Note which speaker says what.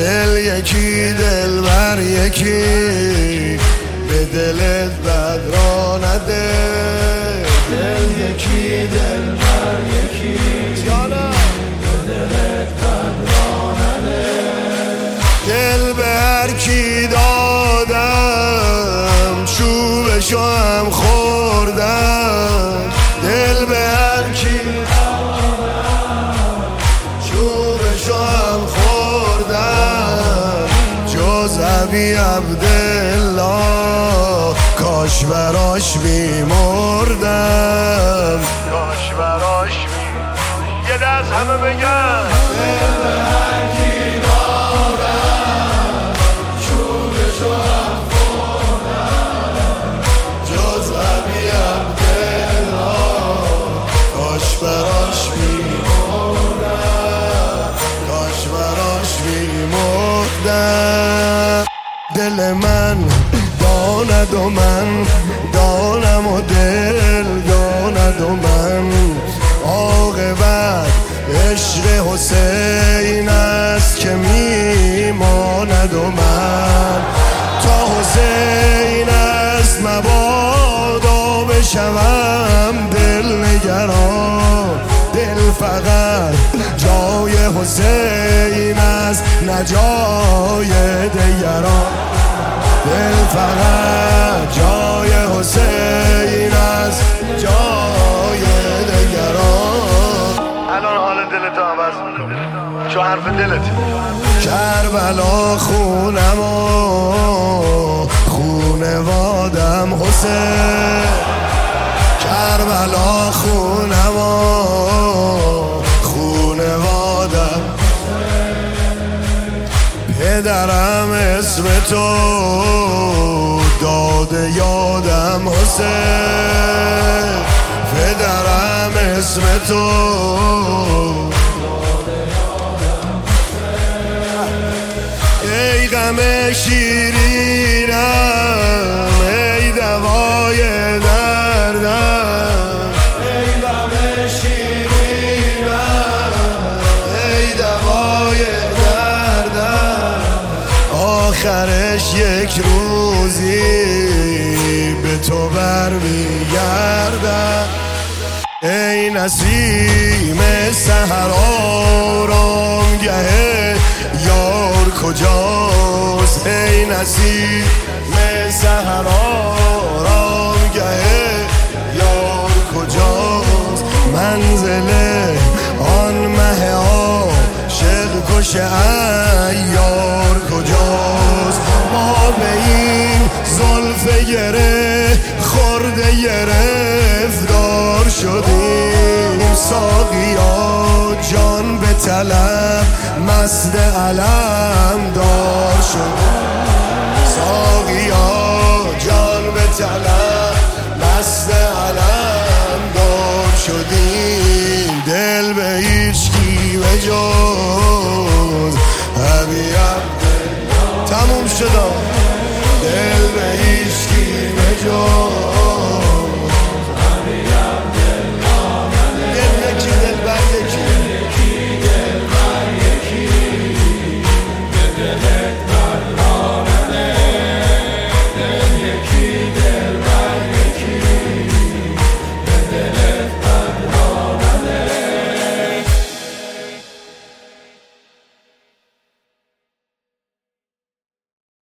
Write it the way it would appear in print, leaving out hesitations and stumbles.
Speaker 1: دل یکی دل بر یکی به دلت بد را نده. دل یکی دل بر یکی به دلت بد را نده. دل به هر کی دادم چوبشو هم خوردم. دل به هر کی دادم چوبشو هم خوردم. جز ابی عبدالله کاش براش میمردم. کاش براش یه دست همه بگن دل به هر کی دادم چوبشو هم خوردم. جز ابی عبدالله کاش براش میمردم. کاش براش میمردم. دل من داند و من دانم و دل داند و من. عاقبت عشق حسین است که میماند و من. تا حسین است مبادا بشوم دل نگران. دل فقط جای حسین است نه جای دیگران. دل فقط جای حسین است جای دیگران. الان حال دلت عوض چو حرف دلت. کربلا خونم و خونوادم حسین. کربلا خونم و خونوادم. پدرم اسم تو داده یادم حسین. پدرم اسم تو ای غم شیرینم ای دوای دردم. ای غم شیرینم ای دوای دردم. آخرش یک روزی به تو برمیگردم. ای نسیم سحر آرامگه یار کجاست. ای نسیم سحر آرامگه یار کجاست. منزل آن مه عاشق کش عیار کجاست. ما به این زلف گره خورده گرفتار شدیم. ساقیا جان به طلب مست علم دار شدیم. ساقیا جان به طلب مست علم دار شدیم. دل به هیچکی به جز ابی عبدالله تموم شد. دل به هیچکی به جز